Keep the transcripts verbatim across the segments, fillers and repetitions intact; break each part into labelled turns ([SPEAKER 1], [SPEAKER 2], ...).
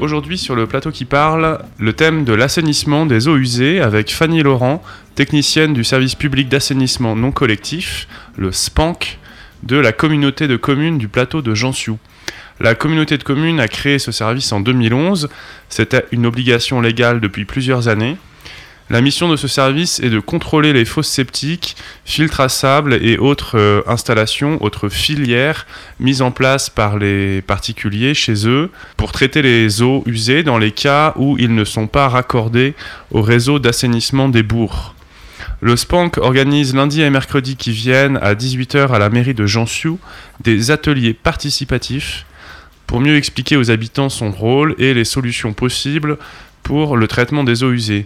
[SPEAKER 1] aujourd'hui sur le plateau qui parle, le thème de l'assainissement des eaux usées avec Fanny Laurent, technicienne du service public d'assainissement non collectif, le S P A N C, de la communauté de communes du plateau de Jansiou. La communauté de communes a créé ce service en deux mille onze. C'était une obligation légale depuis plusieurs années. La mission de ce service est de contrôler les fosses septiques, filtres à sable et autres euh, installations, autres filières mises en place par les particuliers chez eux pour traiter les eaux usées dans les cas où ils ne sont pas raccordés au réseau d'assainissement des bourgs. Le S P A N C organise lundi et mercredi qui viennent à dix-huit heures à la mairie de Jansiou des ateliers participatifs pour mieux expliquer aux habitants son rôle et les solutions possibles pour le traitement des eaux usées.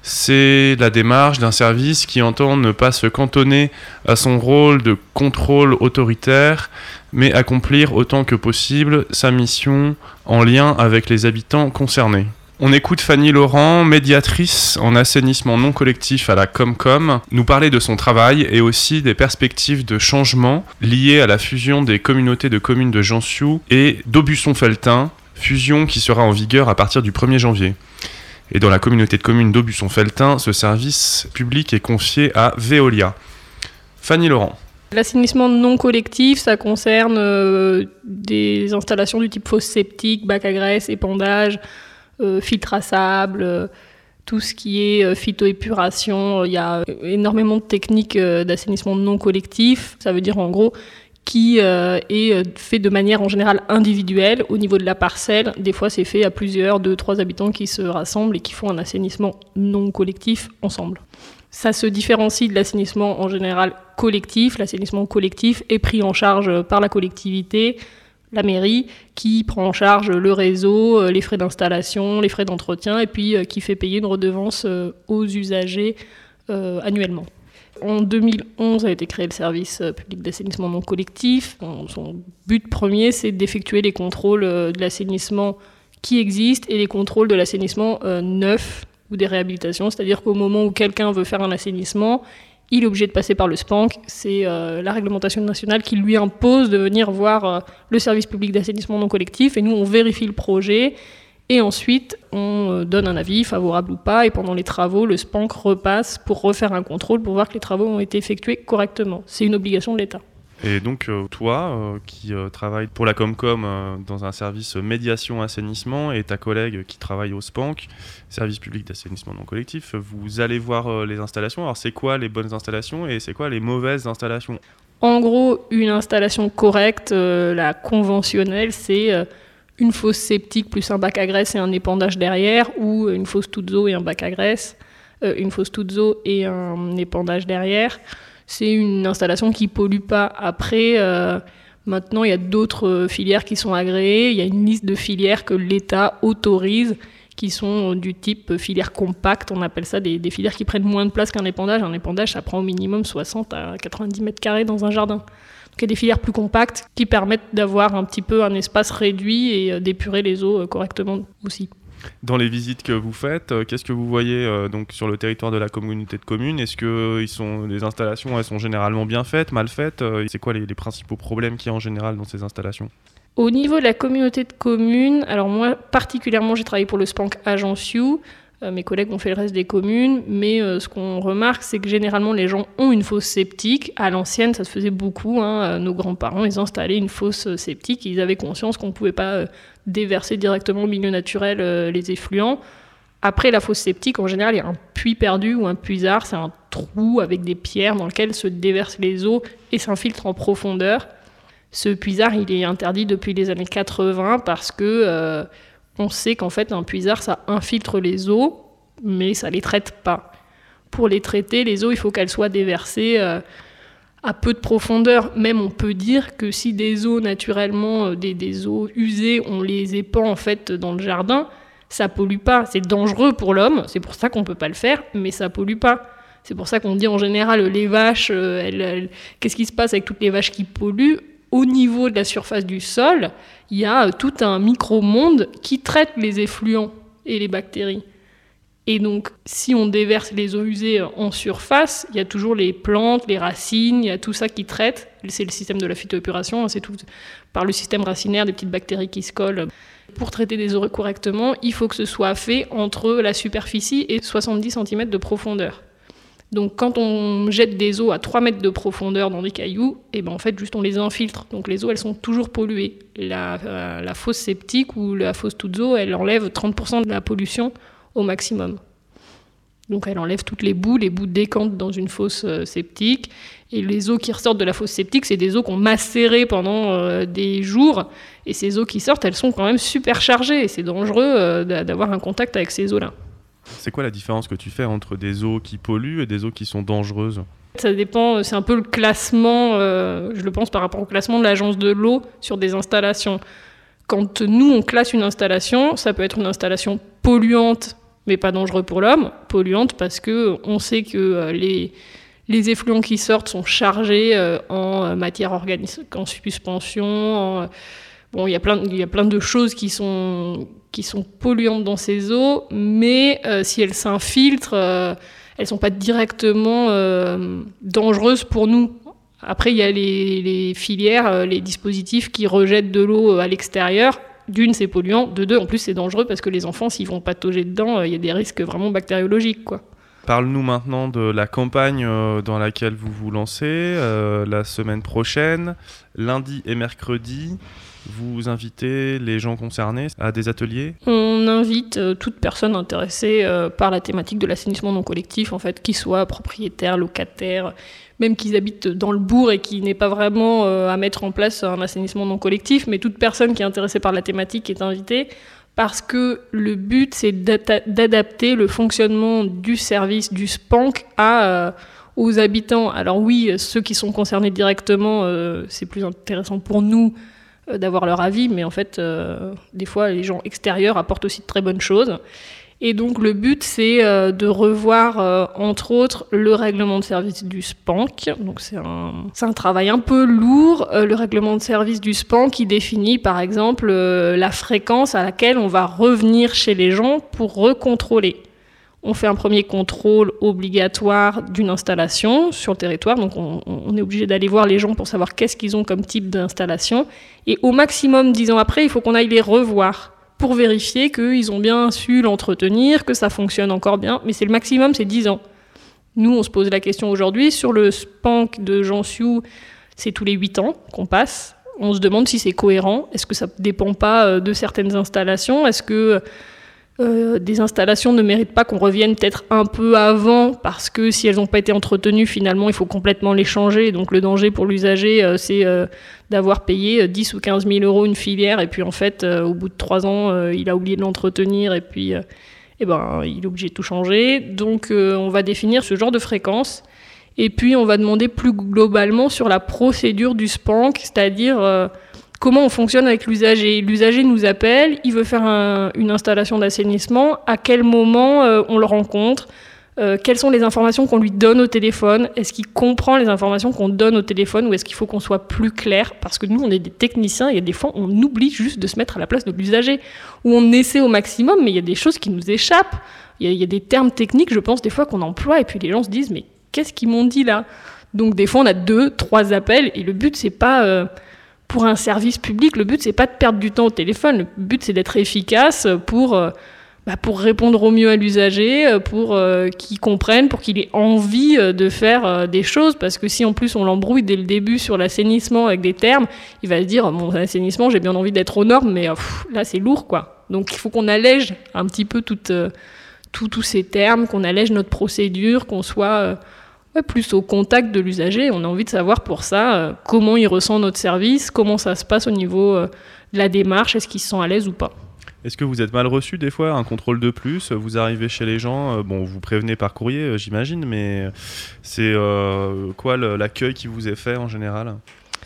[SPEAKER 1] C'est la démarche d'un service qui entend ne pas se cantonner à son rôle de contrôle autoritaire, mais accomplir autant que possible sa mission en lien avec les habitants concernés. On écoute Fanny Laurent, médiatrice en assainissement non collectif à la Comcom, nous parler de son travail et aussi des perspectives de changement liées à la fusion des communautés de communes de Jansiou et d'Aubusson-Felletin, fusion qui sera en vigueur à partir du premier janvier. Et dans la communauté de communes d'Aubusson-Felletin, ce service public est confié à Veolia. Fanny Laurent.
[SPEAKER 2] L'assainissement non collectif, ça concerne euh, des installations du type fosse septique, bac à graisse, épandage, euh, filtre à sable, euh, tout ce qui est euh, phytoépuration. Il y a énormément de techniques euh, d'assainissement non collectif. Ça veut dire en gros qui euh, est fait de manière en général individuelle au niveau de la parcelle. Des fois, c'est fait à plusieurs, deux, trois habitants qui se rassemblent et qui font un assainissement non collectif ensemble. Ça se différencie de l'assainissement en général collectif. L'assainissement collectif est pris en charge par la collectivité, la mairie, qui prend en charge le réseau, les frais d'installation, les frais d'entretien, et puis qui fait payer une redevance aux usagers euh, annuellement. En deux mille onze a été créé le service public d'assainissement non collectif. Son but premier, c'est d'effectuer les contrôles de l'assainissement qui existent et les contrôles de l'assainissement euh, neuf ou des réhabilitations. C'est-à-dire qu'au moment où quelqu'un veut faire un assainissement, il est obligé de passer par le S P A N C. C'est euh, la réglementation nationale qui lui impose de venir voir euh, le service public d'assainissement non collectif. Et nous, on vérifie le projet. Et ensuite, on donne un avis, favorable ou pas, et pendant les travaux, le S P A N C repasse pour refaire un contrôle pour voir que les travaux ont été effectués correctement. C'est une obligation de l'État.
[SPEAKER 1] Et donc, euh, toi, euh, qui euh, travaille pour la Comcom euh, dans un service médiation assainissement, et ta collègue qui travaille au S P A N C, service public d'assainissement non collectif, vous allez voir euh, les installations. Alors, c'est quoi les bonnes installations et c'est quoi les mauvaises installations ?
[SPEAKER 2] En gros, une installation correcte, euh, la conventionnelle, c'est euh, une fosse septique plus un bac à graisse et un épandage derrière, ou une fosse toute eau et un bac à graisse, euh, une fosse toute eau et un épandage derrière. C'est une installation qui ne pollue pas. Après, euh, maintenant, il y a d'autres filières qui sont agréées. Il y a une liste de filières que l'État autorise, qui sont du type filière compacte. On appelle ça des, des filières qui prennent moins de place qu'un épandage. Un épandage, ça prend au minimum soixante à quatre-vingt-dix mètres carrés dans un jardin. Donc, il y a des filières plus compactes qui permettent d'avoir un petit peu un espace réduit et d'épurer les eaux correctement aussi.
[SPEAKER 1] Dans les visites que vous faites, euh, qu'est-ce que vous voyez euh, donc sur le territoire de la communauté de communes ? Est-ce que euh, ils sont, les installations elles sont généralement bien faites, mal faites ? euh, C'est quoi les, les principaux problèmes qu'il y a en général dans ces installations ?
[SPEAKER 2] Au niveau de la communauté de communes, alors moi particulièrement j'ai travaillé pour le S P A N C à Jansiou, euh, mes collègues ont fait le reste des communes, mais euh, ce qu'on remarque c'est que généralement les gens ont une fosse septique. À l'ancienne ça se faisait beaucoup, hein, nos grands-parents ils installaient une fosse septique, ils avaient conscience qu'on ne pouvait pas euh, déverser directement au milieu naturel euh, les effluents. Après la fosse septique, en général, il y a un puits perdu ou un puisard, c'est un trou avec des pierres dans lequel se déversent les eaux et s'infiltrent en profondeur. Ce puisard, il est interdit depuis les années quatre-vingts parce que euh, on sait qu'en fait, un puisard, ça infiltre les eaux, mais ça les traite pas. Pour les traiter, les eaux, il faut qu'elles soient déversées euh, à peu de profondeur. Même on peut dire que si des eaux naturellement, des, des eaux usées, on les épand en fait dans le jardin, ça pollue pas. C'est dangereux pour l'homme, c'est pour ça qu'on peut pas le faire, mais ça pollue pas. C'est pour ça qu'on dit en général les vaches, euh, elles, elles, qu'est-ce qui se passe avec toutes les vaches qui polluent ? Au niveau de la surface du sol, il y a euh, tout un micro-monde qui traite les effluents et les bactéries. Et donc, si on déverse les eaux usées en surface, il y a toujours les plantes, les racines, il y a tout ça qui traite. C'est le système de la phytoépuration, c'est tout par le système racinaire, des petites bactéries qui se collent. Pour traiter des eaux correctement, il faut que ce soit fait entre la superficie et soixante-dix centimètres de profondeur. Donc quand on jette des eaux à trois mètres de profondeur dans des cailloux, et ben en fait juste on les infiltre. Donc les eaux elles sont toujours polluées. La, euh, la fosse septique ou la fosse toutes eaux, elle enlève trente pour cent de la pollution au maximum. Donc elle enlève toutes les boues, les boues décantent dans une fosse euh, septique. Et les eaux qui ressortent de la fosse septique, c'est des eaux qu'on macérées pendant euh, des jours. Et ces eaux qui sortent, elles sont quand même super chargées. Et c'est dangereux euh, d'avoir un contact avec ces eaux-là.
[SPEAKER 1] C'est quoi la différence que tu fais entre des eaux qui polluent et des eaux qui sont dangereuses ?
[SPEAKER 2] Ça dépend, c'est un peu le classement, euh, je le pense par rapport au classement de l'agence de l'eau sur des installations. Quand nous, on classe une installation, ça peut être une installation polluante, mais pas dangereuse pour l'homme. Polluante parce qu'on sait que les, les effluents qui sortent sont chargés en matière organique, en suspension, en... Bon, il y a plein, il y a plein de choses qui sont, qui sont polluantes dans ces eaux, mais euh, si elles s'infiltrent, euh, elles ne sont pas directement euh, dangereuses pour nous. Après, il y a les, les filières, les dispositifs qui rejettent de l'eau à l'extérieur. D'une, c'est polluant. De deux, en plus, c'est dangereux parce que les enfants, s'ils vont patauger dedans, il y a des risques vraiment bactériologiques, quoi.
[SPEAKER 1] Parle-nous maintenant de la campagne dans laquelle vous vous lancez, euh, la semaine prochaine, lundi et mercredi. Vous invitez les gens concernés à des ateliers ?
[SPEAKER 2] On invite euh, toute personne intéressée euh, par la thématique de l'assainissement non collectif, en fait, qu'ils soient propriétaires, locataires, même qu'ils habitent dans le bourg et qui n'aient pas vraiment euh, à mettre en place un assainissement non collectif, mais toute personne qui est intéressée par la thématique est invitée, parce que le but, c'est d'adapter le fonctionnement du service du S P A N C à... Euh, aux habitants. Alors oui, ceux qui sont concernés directement, euh, c'est plus intéressant pour nous d'avoir leur avis, mais en fait, euh, des fois, les gens extérieurs apportent aussi de très bonnes choses. Et donc, le but, c'est euh, de revoir, euh, entre autres, le règlement de service du S P A N C. Donc, c'est un, c'est un travail un peu lourd. Euh, le règlement de service du S P A N C qui définit, par exemple, euh, la fréquence à laquelle on va revenir chez les gens pour recontrôler. On fait un premier contrôle obligatoire d'une installation sur le territoire. Donc, on, on est obligé d'aller voir les gens pour savoir qu'est-ce qu'ils ont comme type d'installation. Et au maximum, dix ans après, il faut qu'on aille les revoir pour vérifier qu'ils ont bien su l'entretenir, que ça fonctionne encore bien. Mais c'est le maximum, c'est dix ans. Nous, on se pose la question aujourd'hui. Sur le S P A N C de Jansiou, c'est tous les huit ans qu'on passe. On se demande si c'est cohérent. Est-ce que ça ne dépend pas de certaines installations ? Est-ce que... Euh, des installations ne méritent pas qu'on revienne peut-être un peu avant, parce que si elles n'ont pas été entretenues, finalement, il faut complètement les changer. Donc le danger pour l'usager, euh, c'est euh, d'avoir payé dix ou quinze mille euros une filière, et puis en fait, euh, au bout de trois ans, euh, il a oublié de l'entretenir, et puis euh, eh ben, il est obligé de tout changer. Donc euh, on va définir ce genre de fréquence, et puis on va demander plus globalement sur la procédure du S P A N C, c'est-à-dire... Euh, comment on fonctionne avec l'usager. L'usager nous appelle, il veut faire un, une installation d'assainissement. À quel moment euh, on le rencontre ? euh, Quelles sont les informations qu'on lui donne au téléphone ? Est-ce qu'il comprend les informations qu'on donne au téléphone, ou est-ce qu'il faut qu'on soit plus clair ? Parce que nous, on est des techniciens et il y a des fois, on oublie juste de se mettre à la place de l'usager. Ou on essaie au maximum, mais il y a des choses qui nous échappent. Il y a, il y a des termes techniques, je pense, des fois qu'on emploie, et puis les gens se disent « mais qu'est-ce qu'ils m'ont dit là ?» Donc des fois, on a deux, trois appels, et le but, c'est pas... Euh, Pour un service public, le but, c'est pas de perdre du temps au téléphone. Le but, c'est d'être efficace pour, euh, bah, pour répondre au mieux à l'usager, pour euh, qu'il comprenne, pour qu'il ait envie euh, de faire euh, des choses. Parce que si, en plus, on l'embrouille dès le début sur l'assainissement avec des termes, il va se dire, mon assainissement, j'ai bien envie d'être aux normes, mais euh, pff, là, c'est lourd, quoi. Donc, il faut qu'on allège un petit peu toutes, euh, tous, tous ces termes, qu'on allège notre procédure, qu'on soit... Euh, Ouais, plus au contact de l'usager. On a envie de savoir pour ça euh, comment il ressent notre service, comment ça se passe au niveau euh, de la démarche, est-ce qu'ils se sentent à l'aise ou pas.
[SPEAKER 1] Est-ce que vous êtes mal reçu des fois, un contrôle de plus, vous arrivez chez les gens, euh, bon vous prévenez par courrier euh, j'imagine, mais c'est euh, quoi le, l'accueil qui vous est fait en général ?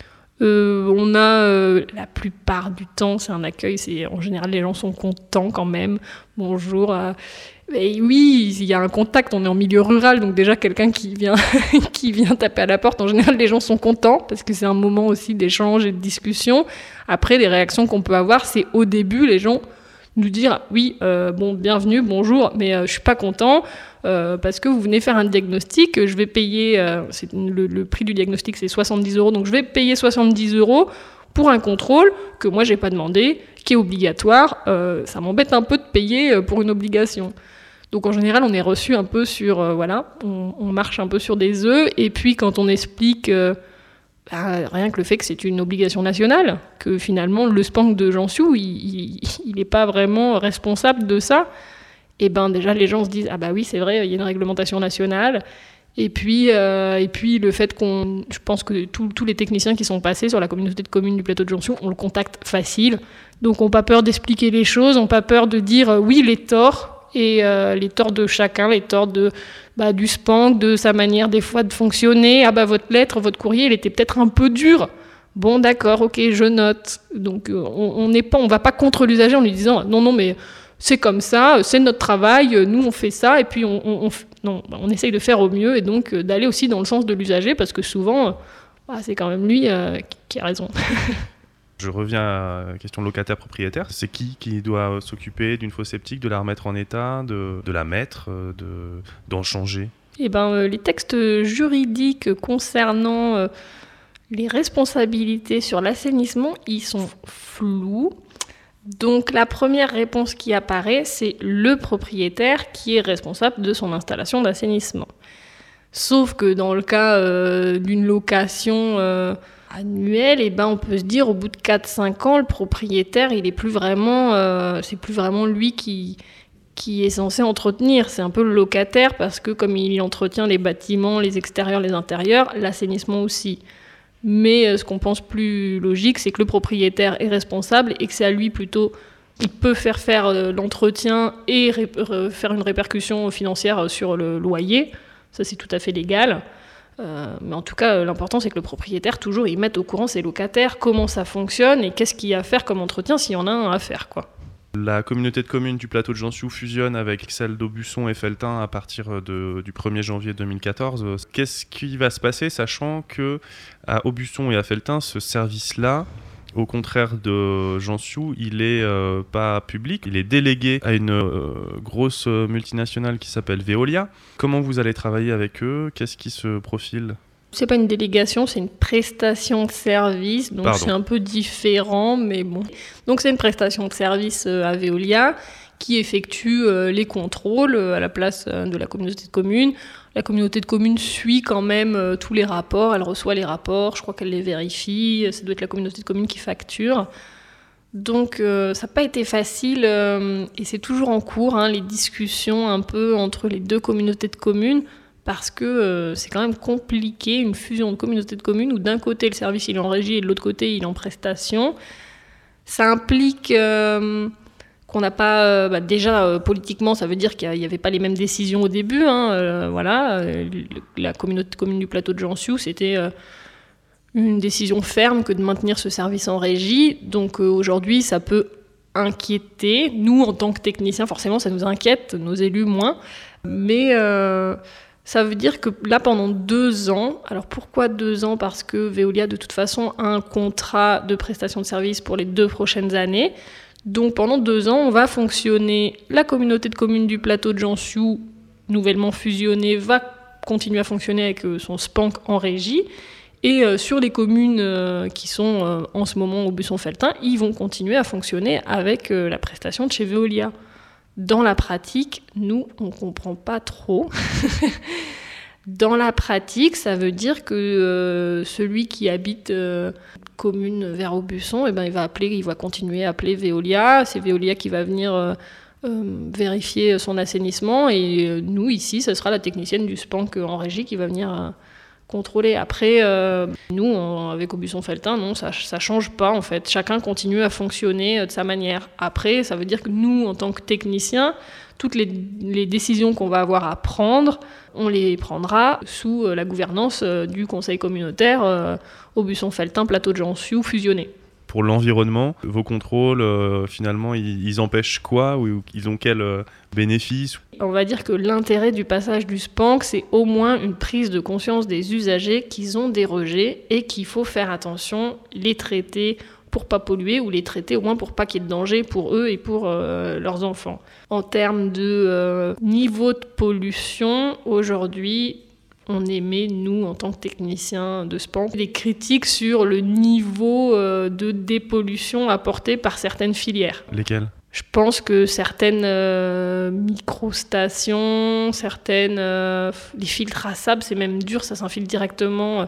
[SPEAKER 2] Euh, on a euh, la plupart du temps, c'est un accueil, c'est en général les gens sont contents quand même. Bonjour. Euh, et oui, il y a un contact. On est en milieu rural, donc déjà quelqu'un qui vient qui vient taper à la porte. En général, les gens sont contents parce que c'est un moment aussi d'échange et de discussion. Après, les réactions qu'on peut avoir, c'est au début les gens nous dire oui, euh, bon, bienvenue, bonjour, mais euh, je suis pas content. Euh, parce que vous venez faire un diagnostic, je vais payer, euh, c'est le, le prix du diagnostic c'est soixante-dix euros, donc je vais payer soixante-dix euros pour un contrôle que moi j'ai pas demandé, qui est obligatoire. Euh, ça m'embête un peu de payer pour une obligation. Donc en général, on est reçu un peu sur, euh, voilà, on, on marche un peu sur des œufs. Et puis quand on explique, euh, bah, rien que le fait que c'est une obligation nationale, que finalement le SPANC de Jansiou, il n'est pas vraiment responsable de ça, et ben déjà les gens se disent ah bah oui c'est vrai, il y a une réglementation nationale. Et puis, euh, et puis le fait qu'on, je pense que tous les techniciens qui sont passés sur la communauté de communes du plateau de Jansiou ont le contact facile, donc n'ont pas peur d'expliquer les choses, n'ont pas peur de dire euh, oui les torts. Et euh, les torts de chacun, les torts de, bah, du SPANC, de sa manière des fois de fonctionner. Ah bah votre lettre, votre courrier, il était peut-être un peu dur. Bon d'accord, ok, je note. Donc euh, on n'est pas, on va pas contre l'usager en lui disant non non mais c'est comme ça, c'est notre travail, nous on fait ça et puis on, on, on non, on essaye de faire au mieux et donc euh, d'aller aussi dans le sens de l'usager parce que souvent, euh, bah, c'est quand même lui euh, qui, qui a raison.
[SPEAKER 1] Je reviens à la question locataire-propriétaire. C'est qui qui doit s'occuper d'une fosse septique, de la remettre en état, de, de la mettre, de, d'en changer ?
[SPEAKER 2] Eh ben, euh, les textes juridiques concernant euh, les responsabilités sur l'assainissement, ils sont flous. Donc la première réponse qui apparaît, c'est le propriétaire qui est responsable de son installation d'assainissement. Sauf que dans le cas euh, d'une location... Euh, annuel, et ben on peut se dire au bout de quatre cinq ans, le propriétaire, il est plus vraiment, euh, c'est plus vraiment lui qui, qui est censé entretenir. C'est un peu le locataire parce que comme il entretient les bâtiments, les extérieurs, les intérieurs, l'assainissement aussi. Mais euh, ce qu'on pense plus logique, c'est que le propriétaire est responsable et que c'est à lui plutôt, il peut faire faire euh, l'entretien et ré- ré- faire une répercussion financière sur le loyer. Ça, c'est tout à fait légal. Euh, mais en tout cas, l'important, c'est que le propriétaire, toujours, il mette au courant ses locataires, comment ça fonctionne et qu'est-ce qu'il y a à faire comme entretien s'il y en a un à faire, quoi.
[SPEAKER 1] La communauté de communes du plateau de Jansiou fusionne avec celle d'Aubusson et Felletin à partir de, du premier janvier deux mille quatorze. Qu'est-ce qui va se passer, sachant qu'à Aubusson et à Felletin, ce service-là, au contraire de Jansiou, il est euh, pas public, il est délégué à une euh, grosse multinationale qui s'appelle Veolia. Comment vous allez travailler avec eux ? Qu'est-ce qui se profile ?
[SPEAKER 2] C'est pas une délégation, c'est une prestation de service, donc
[SPEAKER 1] Pardon.
[SPEAKER 2] C'est un peu différent, mais bon. Donc c'est une prestation de service à Veolia qui effectue euh, les contrôles euh, à la place euh, de la communauté de communes. La communauté de communes suit quand même euh, tous les rapports, elle reçoit les rapports, je crois qu'elle les vérifie, ça doit être la communauté de communes qui facture. Donc euh, ça n'a pas été facile euh, et c'est toujours en cours, hein, les discussions un peu entre les deux communautés de communes, parce que euh, c'est quand même compliqué, une fusion de communautés de communes où d'un côté le service il est en régie et de l'autre côté il est en prestation. Ça implique... Euh, qu'on n'a pas... Euh, bah déjà, euh, politiquement, ça veut dire qu'il n'y avait pas les mêmes décisions au début. Hein, euh, voilà, euh, la communauté de communes du plateau de Jansiou, c'était euh, une décision ferme que de maintenir ce service en régie. Donc euh, aujourd'hui, ça peut inquiéter. Nous, en tant que techniciens, forcément, ça nous inquiète, nos élus moins. Mais euh, ça veut dire que là, pendant deux ans... Alors pourquoi deux ans ? Parce que Veolia, de toute façon, a un contrat de prestation de service pour les deux prochaines années. Donc pendant deux ans, on va fonctionner. La communauté de communes du plateau de Jansiou, nouvellement fusionnée, va continuer à fonctionner avec son SPANC en régie. Et euh, sur les communes euh, qui sont euh, en ce moment au Aubusson-Felletin, ils vont continuer à fonctionner avec euh, la prestation de chez Veolia. Dans la pratique, nous, on ne comprend pas trop. Dans la pratique, ça veut dire que euh, celui qui habite euh, commune vers Aubusson, eh ben, il va appeler, il va continuer à appeler Veolia. C'est Veolia qui va venir euh, euh, vérifier son assainissement. Et euh, nous, ici, ce sera la technicienne du SPANC en régie qui va venir euh, contrôler. Après, euh, nous, on, avec Aubusson-Felletin, non, ça ne change pas, en fait. Chacun continue à fonctionner euh, de sa manière. Après, ça veut dire que nous, en tant que techniciens, toutes les, les décisions qu'on va avoir à prendre, on les prendra sous euh, la gouvernance euh, du conseil communautaire euh, Aubusson-Felletin, plateau de Jansiou fusionné.
[SPEAKER 1] Pour l'environnement, vos contrôles, euh, finalement, ils, ils empêchent quoi ou ils ont quel euh, bénéfice ?
[SPEAKER 2] On va dire que l'intérêt du passage du SPANC, c'est au moins une prise de conscience des usagers qu'ils ont des rejets et qu'il faut faire attention, les traiter pour pas polluer ou les traiter au moins pour pas qu'il y ait de danger pour eux et pour euh, leurs enfants. En termes de euh, niveau de pollution, aujourd'hui, on émet, nous, en tant que techniciens de SPANC, des critiques sur le niveau euh, de dépollution apporté par certaines filières.
[SPEAKER 1] Lesquelles ?
[SPEAKER 2] Je pense que certaines euh, microstations, certaines... Euh, les filtres à sable, c'est même dur, ça s'infiltre directement... Euh,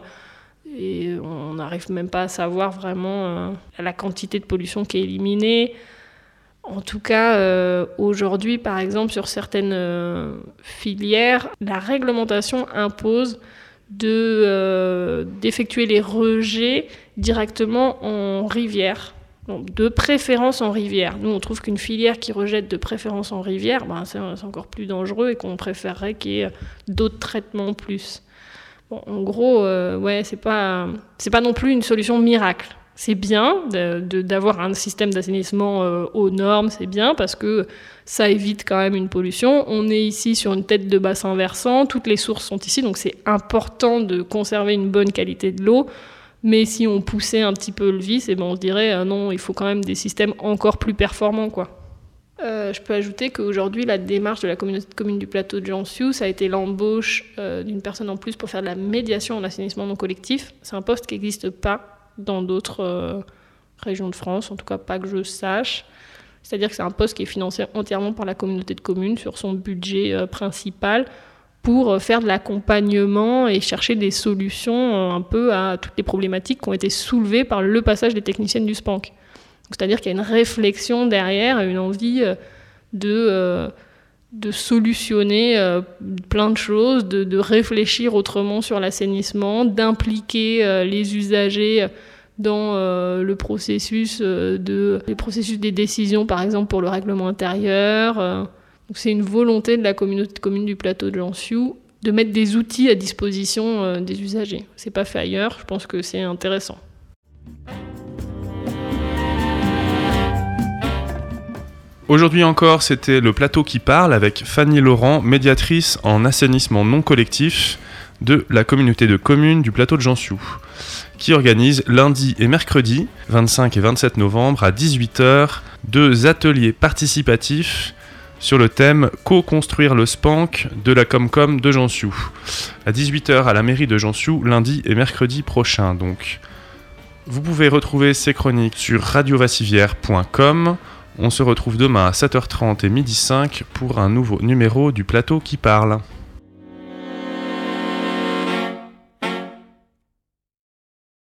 [SPEAKER 2] et on n'arrive même pas à savoir vraiment euh, la quantité de pollution qui est éliminée. En tout cas, euh, aujourd'hui, par exemple, sur certaines euh, filières, la réglementation impose de, euh, d'effectuer les rejets directement en rivière. Donc, de préférence en rivière. Nous, on trouve qu'une filière qui rejette de préférence en rivière, ben, c'est, c'est encore plus dangereux et qu'on préférerait qu'il y ait d'autres traitements en plus. Bon, en gros, euh, ouais, c'est pas, c'est pas non plus une solution miracle. C'est bien de, de, d'avoir un système d'assainissement euh, aux normes, c'est bien parce que ça évite quand même une pollution. On est ici sur une tête de bassin versant, toutes les sources sont ici, donc c'est important de conserver une bonne qualité de l'eau. Mais si on poussait un petit peu le vice, eh ben on se dirait euh, non, il faut quand même des systèmes encore plus performants, quoi. Euh, je peux ajouter qu'aujourd'hui, la démarche de la communauté de communes du plateau de Jansiu, ça a été l'embauche euh, d'une personne en plus pour faire de la médiation en assainissement non collectif. C'est un poste qui n'existe pas dans d'autres euh, régions de France, en tout cas pas que je sache. C'est-à-dire que c'est un poste qui est financé entièrement par la communauté de communes sur son budget euh, principal pour euh, faire de l'accompagnement et chercher des solutions euh, un peu à toutes les problématiques qui ont été soulevées par le passage des techniciennes du SPANC. C'est-à-dire qu'il y a une réflexion derrière, une envie de, euh, de solutionner euh, plein de choses, de, de réfléchir autrement sur l'assainissement, d'impliquer euh, les usagers dans euh, le processus, euh, de, les processus des décisions, par exemple pour le règlement intérieur. Euh. Donc c'est une volonté de la communauté de communes du plateau de Jansiu de mettre des outils à disposition euh, des usagers. C'est pas fait ailleurs, je pense que c'est intéressant.
[SPEAKER 1] Aujourd'hui encore, c'était le plateau qui parle avec Fanny Laurent, médiatrice en assainissement non collectif de la communauté de communes du plateau de Jansiu, qui organise lundi et mercredi, vingt-cinq et vingt-sept novembre, à dix-huit heures, deux ateliers participatifs sur le thème « Co-construire le SPANC » de la Comcom de Jansiu. À dix-huit heures à la mairie de Jansiu, lundi et mercredi prochain donc. Vous pouvez retrouver ces chroniques sur radio vassivière point com. On se retrouve demain à sept heures trente et midi cinq pour un nouveau numéro du plateau qui parle.